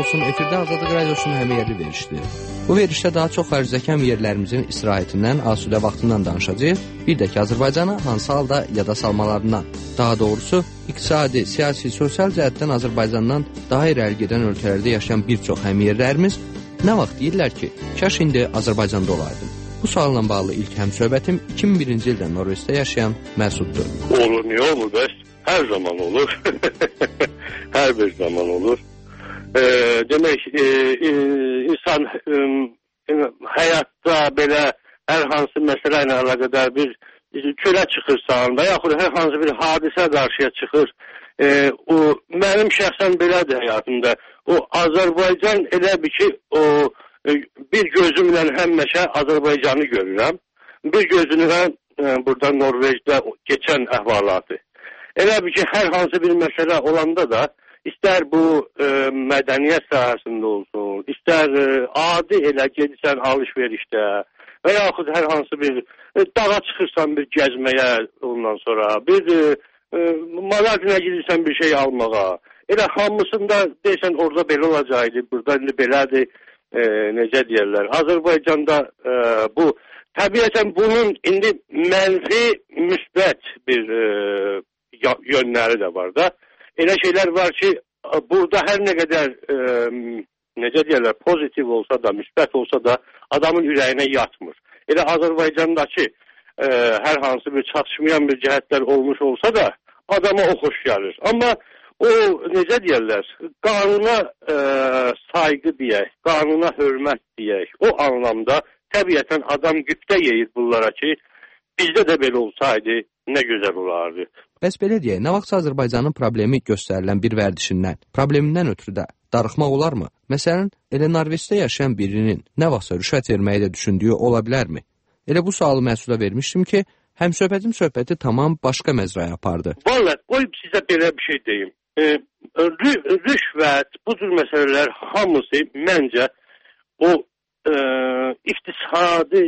olsun, efirdə Azadlıq Radiosunun həmiyərli verişdir. Bu verişdə daha çox xaricdəki həmiyərlərimizin istirahətindən, asudə vaxtından danışacağıq. Bir də ki, Azərbaycanı hansı halda yada salmalarından, daha doğrusu, iqtisadi, siyasi, sosial cəhətdən Azərbaycandan daha irəli gedən ölkələrdə yaşayan bir çox həmiyərlərimiz nə vaxt deyirlər ki, kaş indi Azərbaycanda olaydım. Bu sualla bağlı ilk həmsöhbətim 2001-ci ildə Norveçdə yaşayan Məsuddur. Olur, niyə olur bəs? Hər zaman olur. Hər bir zaman olur. Demək, insan həyatda belə hər hansı məsələ ilə əlaqədar bir çölə çıxırsan və yaxud hər hansı bir hadisə qarşıya çıxır. O mənim şəxsən belədir həyatımda. O Azərbaycan elə bir ki, o bir gözümlə həmişə Azərbaycanı görürəm. Bir gözümlə burada Norveçdə keçən əhvalatı. Elə bir ki, hər hansı bir məsələ olanda da İstər bu mədəniyyət sahəsində olsun, istər adi elə gedirsən alış-verişdə və yaxud hər hansı bir dağa çıxırsan bir gəzməyə ondan sonra, bir mağazaya gidirsən bir şey almağa. Elə hamısında deyirsən orada belə olacaqdı, burada indi belədir, necə deyərlər. Azərbaycanda bu, təbiətən bunun indi mənfi, müsbət bir yönləri də var da. Elə şeylər var ki, burada hər nə qədər, necə deyərlər, pozitiv olsa da, müsbət olsa da, adamın ürəyinə yatmır. Elə Azərbaycandakı hər hansı bir çatışmayan bir cəhətlər olmuş olsa da, adama o xoş gəlir. Amma o, necə deyərlər, qanuna sayğı deyək, qanuna hörmət deyək, o anlamda təbiətən adam güptə yeyir bunlara ki, bizdə də belə olsaydı, nə gözəl olardı. Bəs belə deyək, nə vaxt Azərbaycanın problemi göstərilən bir vərdişindən, problemindən ötürü də darıxmaq olarmı? Məsələn, elə Norveçdə yaşayan birinin nə vaxtsa rüşvət verməyi də düşündüyü ola bilərmi? Elə bu sualı Məsuda vermişdim ki, söhbəti tamam başqa məzraya apardı. Vallahi, qoyub sizə belə bir şey deyim. Rüşvət, bu cür məsələlər hamısı məncə o iqtisadi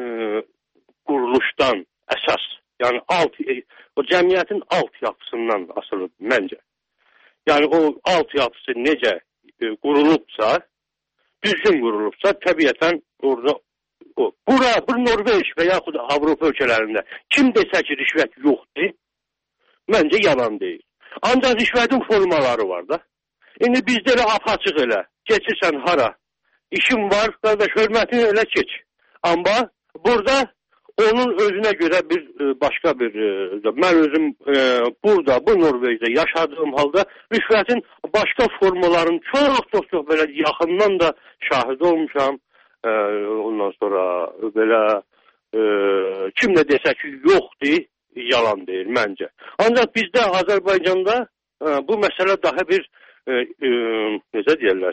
quruluşdan əsas, yəni o cəmiyyətin altyapısından asılıdır məncə. Yəni o altyapısı necə qurulubsa, düzgün qurulubsa, təbiətən orada bu Norveç və yaxud Avropa ölkələrində kim desə ki, rüşvət yoxdur, məncə yalan deyil. Ancaq rüşvətin formaları var da. İndi bizdə elə apaçıq elə, keçirsən hara, işin var, qardaş, hörmətini elə keç. Amma burada onun özünə görə bir başqa bir, mən özüm burada, bu Norveçdə yaşadığım halda rüşvətin başqa formaların çox belə yaxından da şahid olmuşam. Ondan sonra belə kim də desə ki, yoxdur, yalan deyir məncə. Ancaq bizdə Azərbaycanda bu məsələ daha bir, necə deyərlər,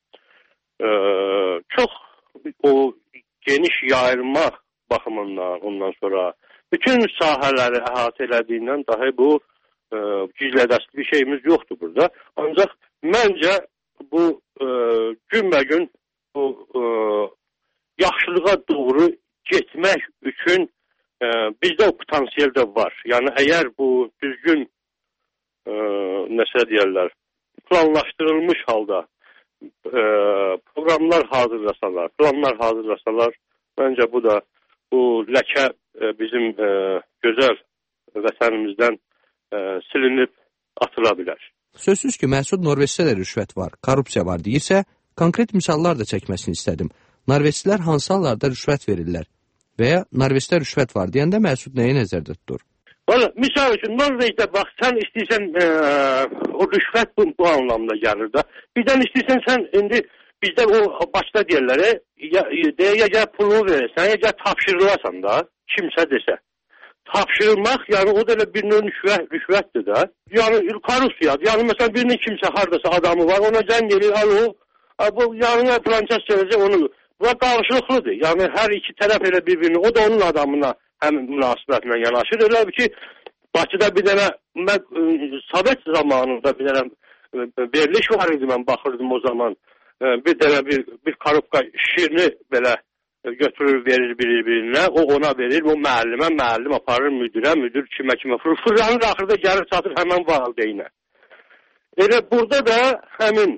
çox o geniş yayılma baxımından, ondan sonra bütün sahələri əhatə elədiyindən dahi bu gizlədəsi bir şeyimiz yoxdur burada. Ancaq məncə bu günbəgün bu yaxşılığa doğru getmək üçün bizdə o potansiyel də var. Yəni əgər bu düzgün nəsə deyərlər, planlaşdırılmış halda proqramlar hazırlasalar, məncə bu da bu ləkə bizim gözəl vətənimizdən silinib atıla bilər. Sözsüz ki, Məsud Norveçdə də rüşvət var, korrupsiya var deyirsə, konkret misallar da çəkməsini istədim. Norveçlilər hansı hallarda rüşvət verirlər? Və ya Norveçdə rüşvət var deyəndə Məsud nəyi nəzərdə tutur? Valla, misal üçün, Norveçdə bax, sən istəyirsən, o rüşvət bu anlamda gəlir də. Birdən istəyirsən, sən indi bizdə o başda deyirlər, ya pulu verirsən, ya tapşırılasan da, kimsə desə. Tapşırılmaq, yəni o da elə bir növ rüşvətdir də. Yəni, korrupsiyadır. Yəni, məsələn, birinin kimsə haradasa adamı var, ona cəng edir, bu yanına planças gələcək onu. Bu qarşılıqlıdır. Yəni, hər iki tərəf elə bir-birini, o da onun adamına həm münasibətlə yanaşır. Elə ki, Bakıda bir dənə, Sovet zamanında bir dənə veriliş var idi, mən baxırdım o zaman. Bir dənə bir korrupka şirini belə götürür, verir bir-birinə, o ona verir, o müəllim aparır müdürə, müdür kimə, fırlanır axırda gəlir çatır həmən valideynə. Elə burada da həmin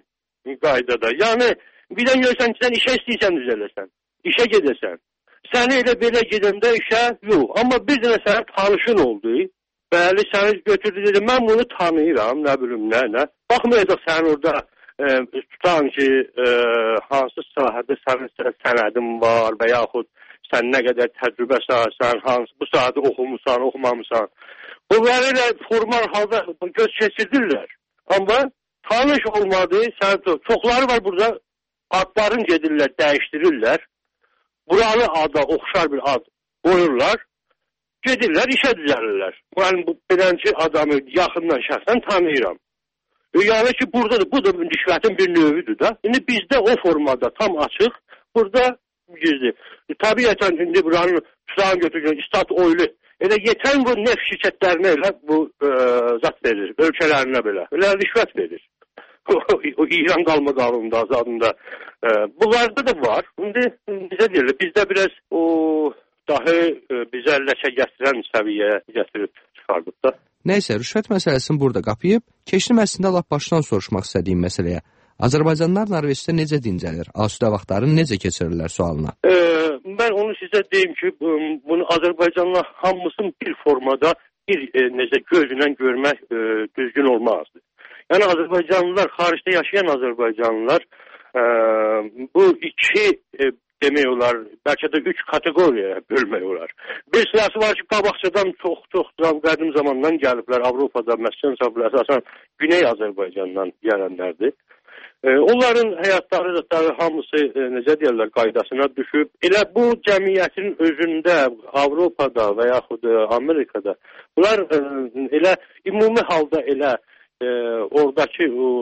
qaydada. Yəni, bir də görsən ki, sən işə istəyirsən düzələsən, işə gedəsən. Səni elə belə gedəndə işə yox. Amma bir dənə sənə tanışın oldu. Bəli, səni götürdü, dedi, mən bunu tanıyıram, nə bilim, nə. Baxmayacaq sən orada tutan ki, hansı sahədə sənin sənədin var və yaxud sən nə qədər təcrübə sahəsən, bu sahədə oxumusan, oxumamısan. Bunları ilə formal halda göz keçirdirlər. Amma tanış olmadı, çoxları var burada, adların gedirlər, dəyişdirirlər. Buralı ada, oxşar bir ad qoyurlar, gedirlər, işə düzəlirlər. Mən bu beləncə adamı yaxından şəxsən tanıyıram. Yəni ki, buradadır, bu da rüşvətin bir növüdür da. İndi bizdə o formada tam açıq, burada gizli. Təbiətən indi buranın tutan götürgən istat oylu. Elə yetən bu neft şirkətlərinə elə bu zat verir, ölkələrinə belə. Elə rüşvət verir. O İran qalma qanununda, azadında. Bunlarda da var. İndi bizə deyilir, bizdə biraz o daha bizə ləkə gətirən səviyyəyə gətirib çıxardıq da. Nəysə, rüşvət məsələsini burada qapıyıb, keçdim əslində lap başdan soruşmaq istədiyim məsələyə. Azərbaycanlılar Norveçdə necə dincəlir? Asudə vaxtlarını necə keçirirlər sualına? Mən onu sizə deyim ki, bunu Azərbaycanlılar hamısını bir formada necə gözlə görmək düzgün olmazdı. Yəni Azərbaycanlılar, xaricdə yaşayan Azərbaycanlılar bu iki demək olar, bəlkə də 3 kateqoriyaya bölmək olar. Bir sırası var ki, qabaqcadan çox qədim zamandan gəliblər, Avropada, məsələn, əsasən Güney Azərbaycandan gələnlərdir. Onların həyatları hamısı, necə deyərlər, qaydasına düşüb. Elə bu cəmiyyətin özündə, Avropada və yaxud Amerikada, bunlar elə ümumi halda elə oradakı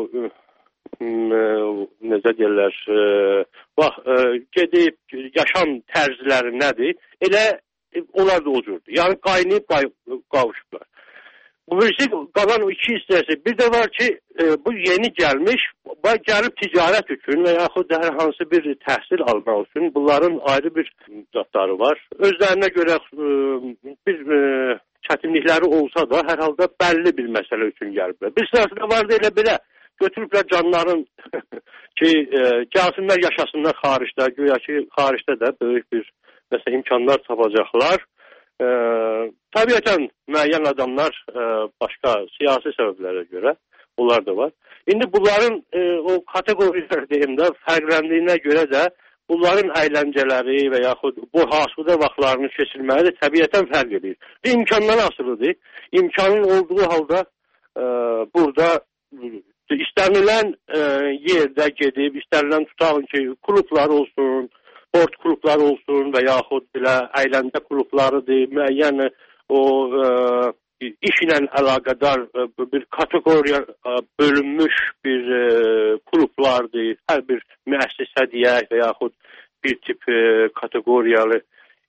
necə deyirlər, gedib yaşam tərzləri nədir? Elə onlar da o cürdür. Yəni qaynayıb qavuşublar. Bu birisi qalan o iki hissəsi. Bir də var ki, bu yeni gəlmiş, gəlib ticarət üçün və yaxud hər hansı bir təhsil almaq üçün bunların ayrı bir zatları var. Özlərinə görə bir çətinlikləri olsa da hər halda bəlli bir məsələ üçün gəliblər. Bir sırası da var da elə belə. Götürüblər canların ki, gəlsinlər, yaşasınlar xaricdə, güya ki, xaricdə də böyük bir imkanlar tapacaqlar. Təbiətən müəyyən adamlar başqa siyasi səbəblərə görə, onlar da var. İndi bunların o kateqorilər deyimdə fərqləndiyinə görə də bunların əyləncələri və yaxud bu hasudə vaxtlarını keçirməyi də təbiətən fərq edir. İmkandan asılıdır. İmkanın olduğu halda burada İstənilən yerdə gedib, istənilən tutaq ki, klublar olsun, sport klubları olsun və yaxud belə əyləncə klublarıdır, müəyyən o iş ilə əlaqədar bir kateqoriya bölünmüş bir klublardır, hər bir müəssisə deyək və yaxud bir tip kateqoriyalı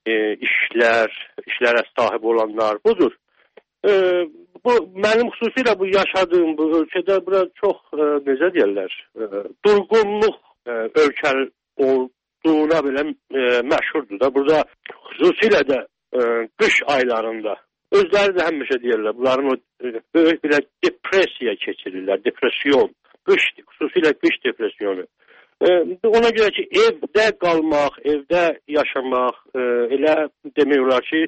işlərə sahib olanlar budur. Bu mənim xüsusilə bu yaşadığım bu ölkədə bura çox necə deyirlər, durğunluq ölkə olduğuna belə məşhurdur da. Burada xüsusilə də qış aylarında özləri də həmişə deyirlər, bunların o böyük belə depressiya keçirirlər, depression, xüsusilə qış depressiyonu. Ona görə ki, evdə qalmaq, evdə yaşamaq elə demək olar ki,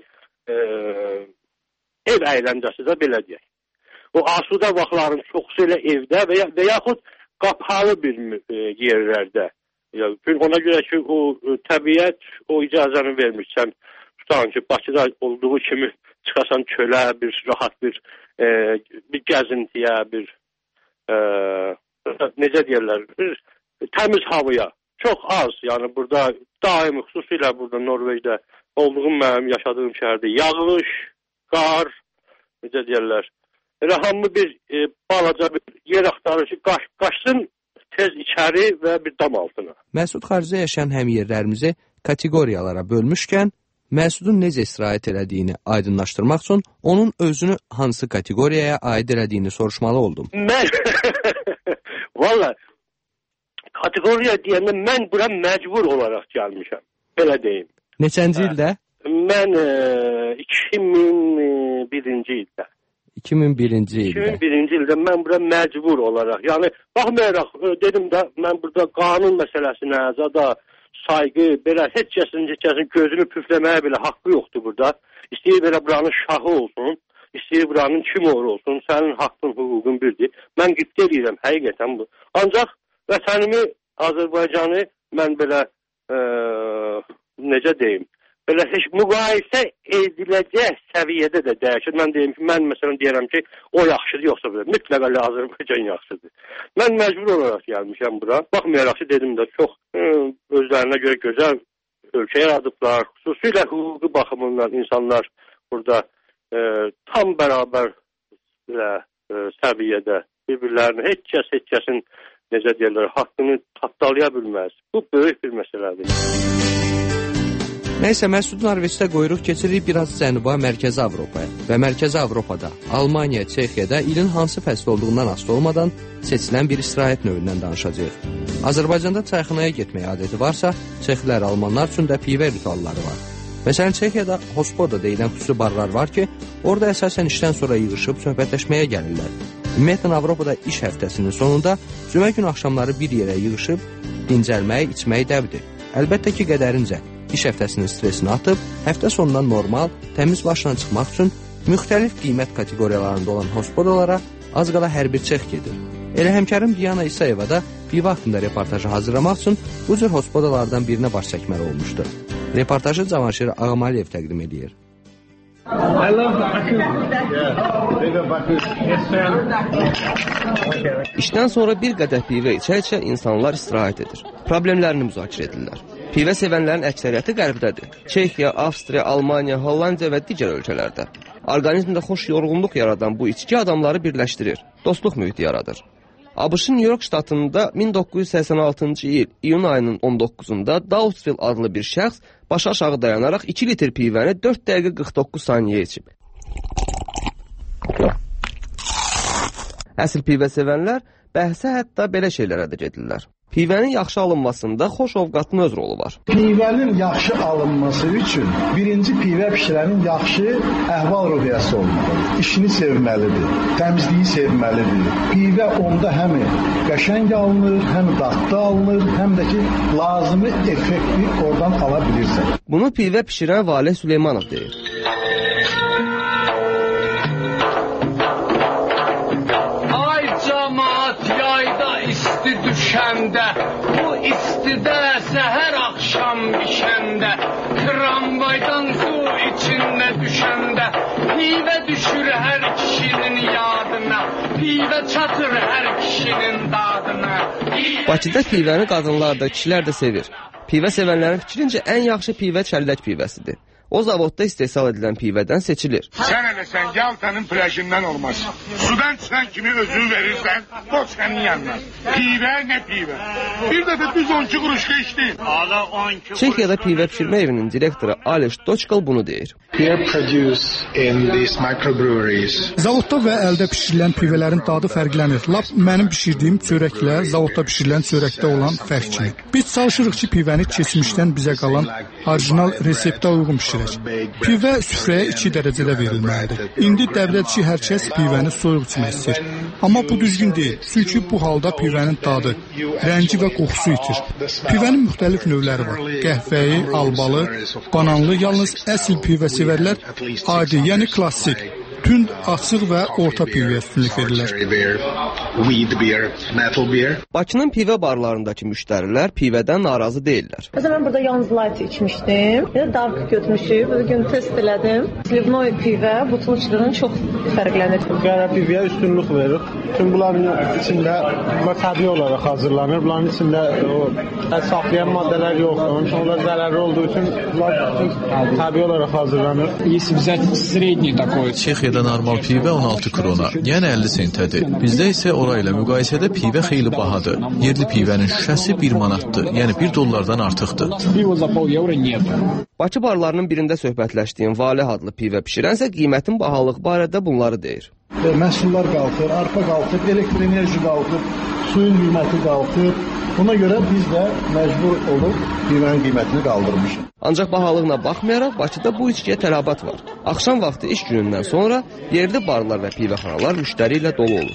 ev əyləncəsi də belə deyək. O asudə vaxtların çoxsu elə evdə və yaxud qapalı bir yerlərdə. Ona görə ki, o təbiət o icazəni vermişsən. Tutan ki, Bakıda olduğu kimi çıxasan çölə, bir rahat bir gəzintiyə, bir necə deyirlər, bir təmiz havaya. Çox az, yəni burada daimi, xüsusilə burada Norveçdə olduğum mənim yaşadığım şəhərdə yağış, qar, necə deyərlər, rəhamlı bir balaca bir yer axtarır ki, qaçsın tez içəri və bir dam altına. Məsud xaricdə yaşayan həmyerlərimizi kateqoriyalara bölmüşkən, Məsudun necə istirahət elədiyini aydınlaşdırmaq üçün onun özünü hansı kateqoriyaya aid elədiyini soruşmalı oldum. Mən, valla, kateqoriya deyəndə mən bura məcbur olaraq gəlmişəm, belə deyim. Neçənci ildə? Mən 2001-ci ildə. 2001-ci ildə. 2001-ci ildə mən bura məcbur olaraq, yəni baxmayaraq dedim də mən burada qanun məsələsinə, zada sayğı, belə heç kəsin gözünü püfləməyə belə haqqı yoxdur burada. İstəyir belə buranın şahı olsun, istəyir buranın kim olsun, sənin haqqın, hüququn birdir. Mən qibtə edirəm, həqiqətən bu. Ancaq vətənimi, Azərbaycanı mən belə, necə deyim, belə heç müqayisə ediləcək səviyyədə də dəyişir. Mən deyim ki, mən məsələn deyirəm ki, o yaxşıdır, yoxsa belə. Mütləq Azərbaycan yaxşıdır. Mən məcbur olaraq gəlmişəm bura. Baxmayaraq ki, dedim də, çox özlərinə görə gözəl ölkə yaradıblar. Xüsusilə hüquqi baxımından insanlar burada tam bərabər səviyyədə bir-birlərini heç kəsin necə deyirlər, haqqını tapdalaya bilməz. Bu böyük bir məsələdir. Nəysə, Məsud Norveçdə qoyuruq keçirik biraz Cənuba, Mərkəzi Avropaya və Mərkəzi Avropada, Almaniya, Çexiyada ilin hansı fəsli olduğundan asılı olmadan seçilən bir istirahət növündən danışacağıq. Azərbaycanda çayxanaya getməyə adəti varsa, çexlər, almanlar üçün də pivə ritualları var. Məsələn, Çexiyada hospoda deyilən xüsusi barlar var ki, orada əsasən işdən sonra yığışıb söhbətləşməyə gəlirlər. Ümumiyyətlə, Avropada iş həftəsinin sonunda cümə gün axşamları bir yerə yığışıb dincəlməyi, içməyi dəvdir. Əlbəttə ki, qədərincə. İş həftəsinin stresini atıb, həftə sonundan normal, təmiz başla çıxmaq üçün müxtəlif qiymət kateqoriyalarında olan hospodalara az qala hər bir çex gedir. Elə həmkarım Diana İsayeva da pivə haqqında reportajı hazırlamaq üçün bu cür hospodalardan birinə baş çəkməli olmuşdu. Reportajı Cavanşir Ağamaliyev təqdim edir. İşdən sonra bir qədər pivə içə-içə insanlar istirahət edir. Problemlərini müzakirə edirlər. Pivə sevənlərin əksəriyyəti qərbdədir. Çexiya, Avstriya, Almaniya, Hollandiya və digər ölkələrdə. Orqanizmdə xoş yorğunluq yaradan bu içki adamları birləşdirir, dostluq mühiti yaradır. ABŞ-ın New York ştatında 1986-cı il iyun ayının 19-da Dausville adlı bir şəxs başı aşağı dayanaraq 2 litr pivəni 4 dəqiqə 49 saniyə içib. Əsl pivə sevənlər bəhsə hətta belə şeylərə də gedirlər. Pivənin yaxşı alınmasında xoş ovqatın öz rolu var. Pivənin yaxşı alınması üçün birinci pivə pişirənin yaxşı əhval-ruhiyyəsi olmalıdır. İşini sevməlidir, təmizliyi sevməlidir. Pivə onda həm qəşəng alınır, həm dadlı alınır, həm də ki, lazımi effekti oradan ala bilirsən. Bunu pivə pişirən Valeh Süleymanov deyir. İsti düşəndə, bu istidə səhər axşam bişəndə, tramvaydan su içində düşəndə, pivə düşür hər kişinin yadına, pivə çatır hər kişinin dadına. Bakıda pivəni qadınlar da, kişilər də sevir. Pivə sevənlərin fikrincə ən yaxşı pivə çəllək pivəsidir. O zavodda istehsal edilən pivədən seçilir. Sən eləsən Yaltanın plajından olmaz. Sudan çıxan kimi özünü verirsən, o sənin yanına. Pivə nə pivə? Bir dəfə düz 12 quruşqa içdin. Çexiyada pivə pişirmə evinin direktoru Aleš Doçkal bunu deyir. Zavodda və əldə pişirilən pivələrin dadı fərqlənir. Lap mənim pişirdiyim çörəklə zavodda pişirilən çörəkdə olan fərq kimi. Biz çalışırıq ki, pivəni keçmişdən bizə qalan orijinal reseptə uyğun pişirək. Pivə süfrəyə 2 dərəcədə verilməlidir. İndi dəvrədir ki, hər kəs pivəni soyuq içmək istəyir. Amma bu düzgün deyil. Çünki bu halda pivənin dadı, rəngi və qoxusu itir. Pivənin müxtəlif növləri var. Qəhvəyi, albalı, bananlı, yalnız əsl pivə sevərlər adi, yəni klassik, tünd, açıq və orta pivəyə üstünlük verirlər. Bakının pivə barlarındakı müştərilər pivədən narazı deyirlər. Məsələn, mən burada yalnız light içmişdim. Dark götürmüşüm. Bugün test elədim. Slivnoy pivə butulçudan çox fərqlənir. Qara pivəyə üstünlük verir. Çünki bunların içində təbii olaraq hazırlanır. Bunların içində o saxlayan maddələr yoxdur. Onlar zərərli olduğu üçün təbii olaraq hazırlanır. Если взять средний такой, Çexiyada normal pivə 16 krona, yəni 50 sentədir. Bizdə isə orayla müqayisədə pivə xeyli bahadır. Yerli pivənin şüşəsi 1 manatdır, yəni $1 artıqdır. Bakı barlarının birində söhbətləşdiyim Valeh adlı pivə pişirənsə qiymətin bahalığı barədə bunları deyir. Məhsullar qalxır, arpa qalxır, elektroenerji qalxır, suyun qiyməti qalxır. Buna görə biz də məcbur olub pivənin qiymətini qaldırmışıq. Ancaq bahalığına baxmayaraq Bakıda bu içkiyə tələbat var. Axşam vaxtı iş günündən sonra yerli barlar və pivəxanalar müştəri ilə dolu olur.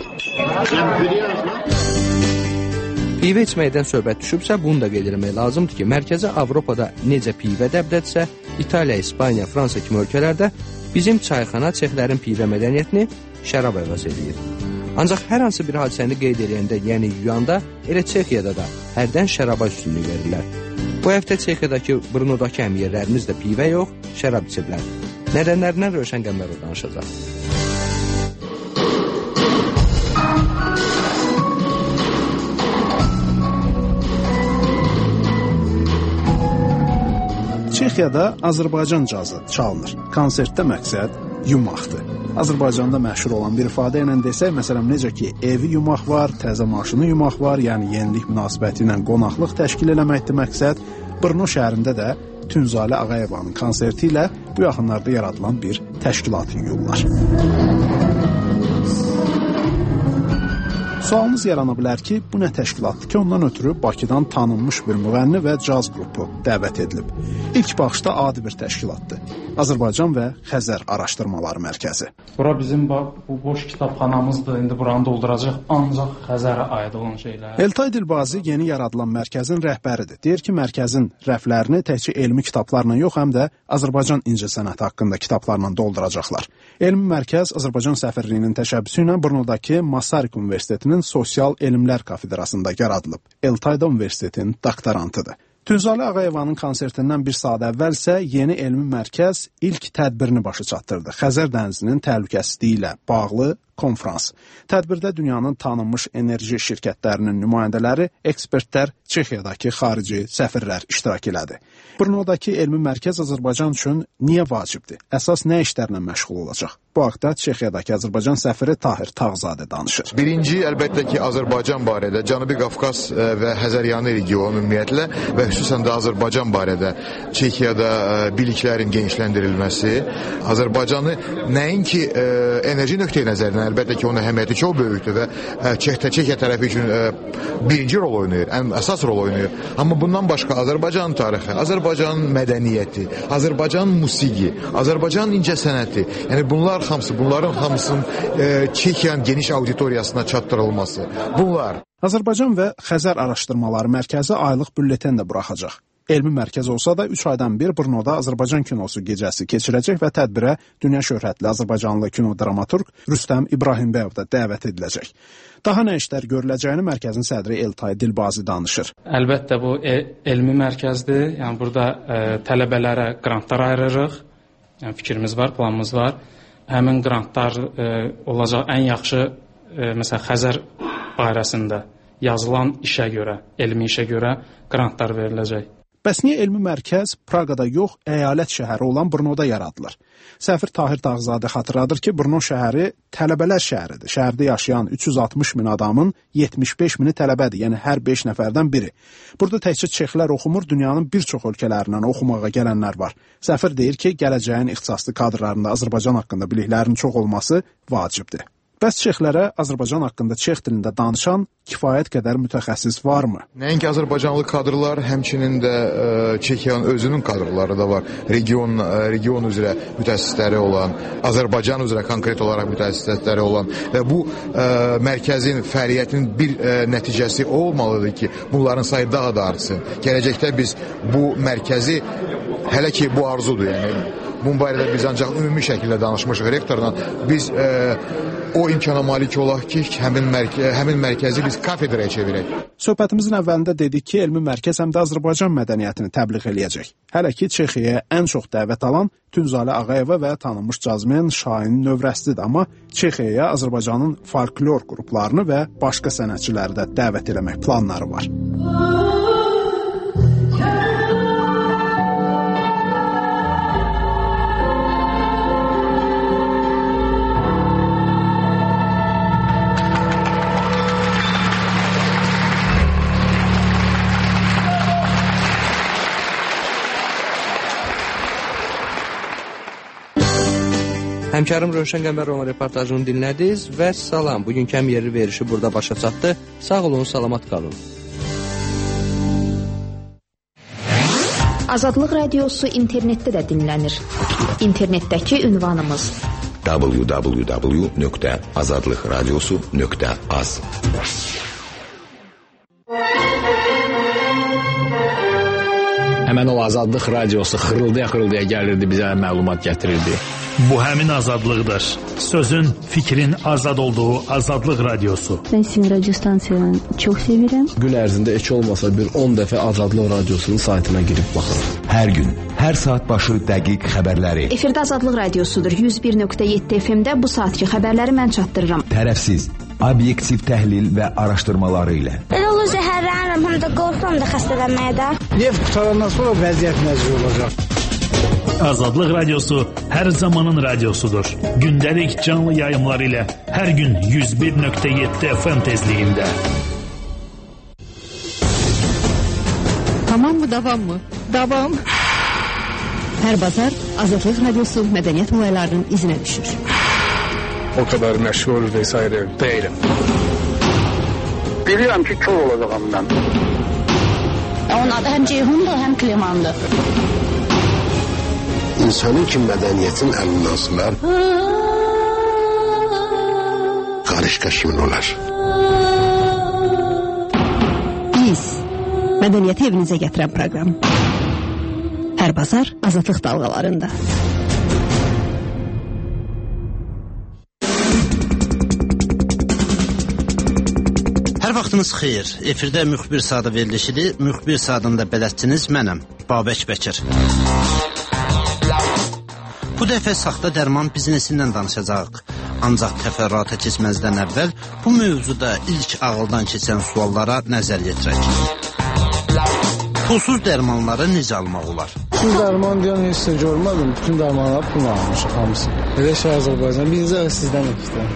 Pivə içməkdən söhbət düşübsə, bunu da qeyd etmək lazımdır ki, Mərkəzi Avropada necə pivə dəbdədirsə, İtaliya, İspaniya, Fransa kimi ölkələrdə bizim çayxana çexlərin pivə mədəniyyətini şərab əvəz edir. Ancaq hər hansı bir hadisəni qeyd edəndə, yəni yuyanda, elə Çexiyada da hərdən şəraba üstünlük verirlər. Bu həftə Çexiyadakı Brnodakı həmyerlərimiz də pivə yox, şərab içiblər. Nədənlərindən Rövşən Qəmbərov danışacaq. Çexiyada Azərbaycan cazı çalınır. Konsertdə məqsəd yumaqdır. Azərbaycanda məşhur olan bir ifadə ilə desək, məsələn, necə ki, evi yumaq var, təzə maşını yumaq var, yəni yenilik münasibəti ilə qonaqlıq təşkil eləməkdir məqsəd. Brno şəhərində də Tünzalə Ağayevanın konserti ilə bu yaxınlarda yaradılan bir təşkilat yuyurlar. Sualınız yarana bilər ki, bu nə təşkilatdır ki, ondan ötürü Bakıdan tanınmış bir müğənni və caz qrupu dəvət edilib. İlk baxışda adi bir təşkilatdır. Azərbaycan və Xəzər Araşdırmaları Mərkəzi. Bura bizim bu boş kitabxanamızdır. İndi buranı dolduracaq ancaq Xəzərə aid olan şeylər. Eltay Dilbazi yeni yaradılan mərkəzin rəhbəridir. Deyir ki, mərkəzin rəflərini təkcə elmi kitablarla yox, həm də Azərbaycan incəsənəti haqqında kitablarla dolduracaqlar. Elmi mərkəz Azərbaycan səfirliyinin təşəbbüsü ilə Brnodakı Masaryk Universitetinin Sosial Elmlər Kafedrasında yaradılıb. Eltay da universitetin doktorantıdır. Tünzalə Ağayevanın konsertindən bir saat əvvəl isə yeni elmi mərkəz ilk tədbirini başa çatdırdı. Xəzər dənizinin təhlükəsizliyi ilə bağlı konfrans. Tədbirdə dünyanın tanınmış enerji şirkətlərinin nümayəndələri, ekspertlər, Çexiyadakı xarici səfirlər iştirak elədi. Brnodakı elmi mərkəz Azərbaycan üçün niyə vacibdir? Əsas nə işlərlə məşğul olacaq? Bu haqda Çexiyadakı Azərbaycan səfiri Tahir Tağzadə danışır. Birinci, əlbəttə ki, Azərbaycan barədə, Cənubi Qafqaz və Həzəryanı regionu ümumiyyətlə və xüsusən də Azərbaycan barədə Çexiyada biliklərin genişləndirilməsi, Azərbaycanı nəinki enerji nöqteyi nəzərindən, əlbəttə ki, onun əhəmiyyəti çox böyükdür və Çexiya tərəfi üçün birinci rol oynayır, ən əsas rol oynayır. Amma bundan başqa Azərbaycan tarixi, Azərbaycan mədəniyyəti, Azərbaycan musiqi, Azərbaycan incəsənəti, yəni bunların hamısının Çexiyanın geniş auditoriyasına çatdırılması. Bunlar. Azərbaycan və Xəzər Araşdırmaları Mərkəzi aylıq bülletin də buraxacaq. Elmi mərkəz olsa da 3 aydan bir Brnoda Azərbaycan kinosu gecəsi keçirəcək və tədbirə dünya şöhrətli Azərbaycanlı kinodramaturq Rüstəm İbrahimbəyov da dəvət ediləcək. Daha nə işlər görüləcəyini mərkəzin sədri Eltay Dilbazi danışır. Əlbəttə bu elmi mərkəzdir. Yəni burada tələbələrə qrantlar ayırırıq. Yəni fikrimiz var, planımız var. Həmin qrantlar olacaq ən yaxşı məsələn Xəzər barəsində yazılan işə görə, elmi işə görə qrantlar veriləcək. Bəs niyə elmi mərkəz Praqada yox, əyalət şəhəri olan Brnoda yaradılır? Səfir Tahir Tağzadə xatırladır ki, Brno şəhəri tələbələr şəhəridir. Şəhərdə yaşayan 360 min adamın 75 mini tələbədir, yəni hər 5 nəfərdən biri. Burada təkcə çexlər oxumur, dünyanın bir çox ölkələrindən oxumağa gələnlər var. Səfir deyir ki, gələcəyin ixtisaslı kadrlarında Azərbaycan haqqında biliklərin çox olması vacibdir. Bəs çexlərə Azərbaycan haqqında çex dilində danışan kifayət qədər mütəxəssis varmı? Nəinki Azərbaycanlı kadrlar, həmçinin də Çexiyanın özünün kadrları da var. Region üzrə mütəxəssisləri olan, Azərbaycan üzrə konkret olaraq mütəxəssisləri olan və bu mərkəzin fəaliyyətinin bir nəticəsi olmalıdır ki, bunların sayı daha da artsın. Gələcəkdə biz bu mərkəzi, hələ ki bu arzudur, yəni bunun barədə biz ancaq ümumi şəkildə danışmışıq rektorla. Biz o imkana malik olaq ki, həmin mərkəzi biz kafedraya çevirək. Söhbətimizin əvvəlində dedik ki, elmi mərkəz həm də Azərbaycan mədəniyyətini təbliğ eləyəcək. Hələ ki, Çexiyaya ən çox dəvət alan Tünzalə Ağayeva və tanınmış cazmen Şahin Növrəslidir. Amma Çexiyaya Azərbaycanın folklor qruplarını və başqa sənətçiləri də dəvət eləmək planları var. Həmkarım Rövşən Qəmbərova reportajını dinlədiniz və salam. Bugünkü həm yerli verişi burada başa çatdı. Sağ olun, salamat qalın. Azadlıq Radiosu internetdə də dinlənir. İnternetdəki ünvanımız www.azadlıqradiosu.az. Həmən o Azadlıq Radiosu xırıldaya gəlirdi, bizə məlumat gətirirdi. Bu həmin azadlıqdır. Sözün, fikrin azad olduğu Azadlıq Radiosu. Ben sizin radyo stansiyalarını çok seviyorum. Gün ərzində heç olmasa bir 10 dəfə Azadlıq Radiosunun saytına girib baxırım. Hər gün, hər saat başı dəqiq xəbərləri. Efirdə Azadlıq Radiosudur. 101.7 FM-də bu saatki xəbərləri mən çatdırıram. Tərəfsiz, obyektiv təhlil və araşdırmaları ilə. Elə olur zəhərlənirəm, həm də qorxuram da xəstələnməyə də. Neft qutarandan sonra vəziyyət nəzir olacaq. Azadlıq Radiosu hər zamanın radiosudur. Gündəlik canlı yayımlar ilə hər gün 101.7 FM tezliyində. Tamam mı, davam mı? Davam. Hər bazar Azadlıq Radiosu mədəniyyət olaylarının izinə düşür. O kadar məşğul vesaire değilim. Bilirəm ki, kör olacağım mən. Onun adı həm Ceyhundur, həm Klimandır. İnsanın ki mədəniyyətin əlindən sılar, qarışqa kimin olar? Biz, mədəniyyəti evinizə gətirən proqram. Hər bazar Azadlıq dalğalarında. Hər vaxtınız xeyir. Efirdə Müxbir Sadə verilişidir. Müxbir Sadında bələdçiniz mənəm, Babək Bəkir. Bu dəfə saxta dərman biznesindən danışacağıq. Ancaq təfərrüata keçməzdən əvvəl bu mövzuda ilk ağıldan keçən suallara nəzər yetirək. Pulsuz dərmanları necə almaq olar? Pulsuz dərman deyən heç nə görmədim. Bütün dərmanları pul almışıq hamısı. Elə şey Azərbaycan. Birinci sizdən istəyirəm.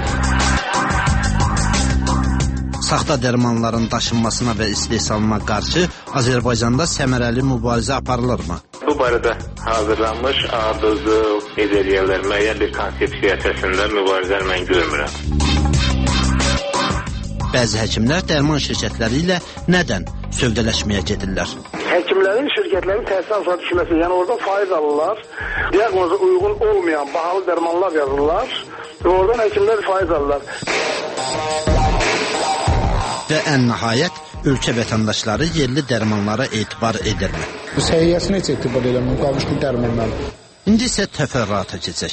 Saxta dərmanların daşınmasına və istehsalına qarşı Azərbaycanda səmərəli mübarizə aparılırmı? Bu barədə hazırlanmış ardıcıl ideallər müəyyən bir konsepsiya əsasında mübarizəni mən görmürəm. Bəzi həkimlər dərman şirkətləri ilə nədən sövdələşməyə gedirlər? Həkimlərin, şirkətlərin təhsil alışına düşməsi, yəni orada faiz alırlar, diaqnoza uyğun olmayan bahalı dərmanlar yazırlar və oradan həkimlər faiz alırlar. Və ən nəhayət, ölkə vətəndaşları yerli dərmanlara etibar edirmi? Bu səhiyyəsini heç etibar eləməm, qalmış bu dərmanlar. İndi isə təfərrüata keçək.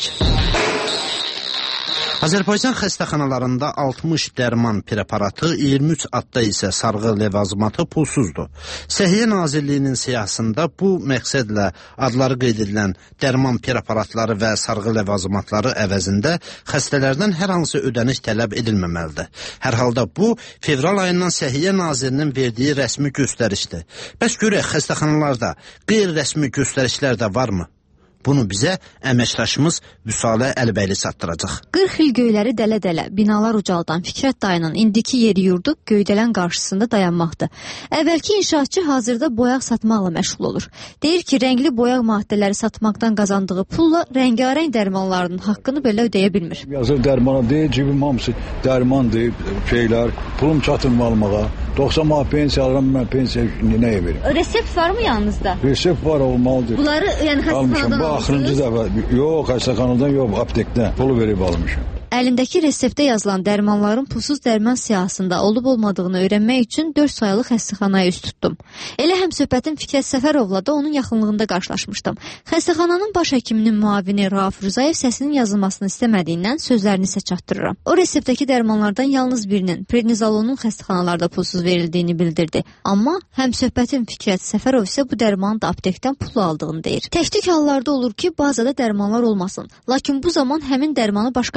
Azərbaycan xəstəxanalarında 60 dərman preparatı, 23 adda isə sarğı ləvazimatı pulsuzdur. Səhiyyə Nazirliyinin siyahısında bu məqsədlə adları qeyd edilən dərman preparatları və sarğı ləvazimatları əvəzində xəstələrdən hər hansı ödəniş tələb edilməməlidir. Hər halda bu, fevral ayından Səhiyyə Nazirinin verdiyi rəsmi göstərişdir. Bəs görək, xəstəxanalarda qeyri-rəsmi göstərişlər də varmı? Bunu bizə əməkdaşımız Vüsalə Əlibəyli çatdıracaq. 40 il göyləri dələ-dələ, binalar ucaldan Fikrət dayının indiki yeri yurdu Göydələn qarşısında dayanmaqdır. Əvvəlki inşaatçı hazırda boyaq satmaqla məşğul olur. Deyir ki, rəngli boyaq maddələri satmaqdan qazandığı pulla rəngarəng dərmanlarının haqqını belə ödəyə bilmir. Yazır dərmana deyil, cibim hamısı dərman deyib şeylər, pulum çatırma almağa. 90 manat pensiya alıram, mən pensiya nəyə verim? Resept var mı yanınızda? Resept var, olmalıdır. Bunları yəni xəstəxanadan almışsınız? Axırıncı dəfə, yox, xəstəxanadan yox, aptekdən pulu verib almışım. Əlindəki reseptdə yazılan dərmanların pulsuz dərman siyahısında olub-olmadığını öyrənmək üçün 4 sayılı xəstəxanaya üst tutdum. Elə həmsöhbətim Fikrət Səfərovla da onun yaxınlığında qarşılaşmışdım. Xəstəxananın baş həkiminin müavini Rauf Rızayev səsinin yazılmasını istəmədiyindən sözlərini isə çatdırıram. O reseptdəki dərmanlardan yalnız birinin, prednizolonun xəstəxanalarda pulsuz verildiyini bildirdi. Amma həmsöhbətim Fikrət Səfərov isə bu dərmanı da aptekdən pul aldığını deyir. Təşdük hallarda olur ki, bazada dərmanlar olmasın. Lakin bu zaman həmin dərmanı başqası ilə əvəz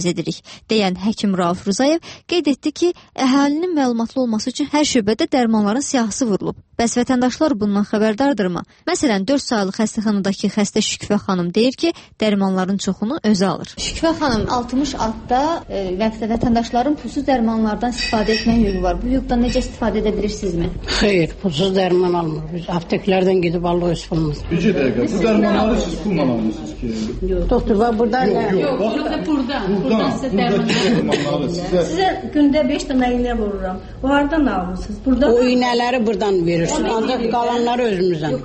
ərz edirik, deyən həkim Rauf Rızayev qeyd etdi ki, əhalinin məlumatlı olması üçün hər şöbədə dərmanların siyahısı vurulub. Bəs vətəndaşlar bundan xəbərdardırmı? Məsələn, 4 saylı xəstəxanadakı xəstə Şükfə xanım deyir ki, dərmanların çoxunu özü alır. Şükfə xanım, 60 adda vətəndaşların pulsuz dərmanlardan istifadə etmək hüququ var. Bu hüquqdan necə istifadə edə bilirsinizmi? Xeyr, pulsuz dərman almır. Biz apteklərdən gedib alırıq öz pulumuz. Bir dəqiqə, bu dərmanları siz pulla almışsınız ki? Yox, doktor, bax burada nə? Yox, buradan sizə dərmanları. Sizə gündə 5 dənə iynə vururam. O hardan almışsınız? O iynələri buradan verirsin, ancaq qalanları özümüzdən.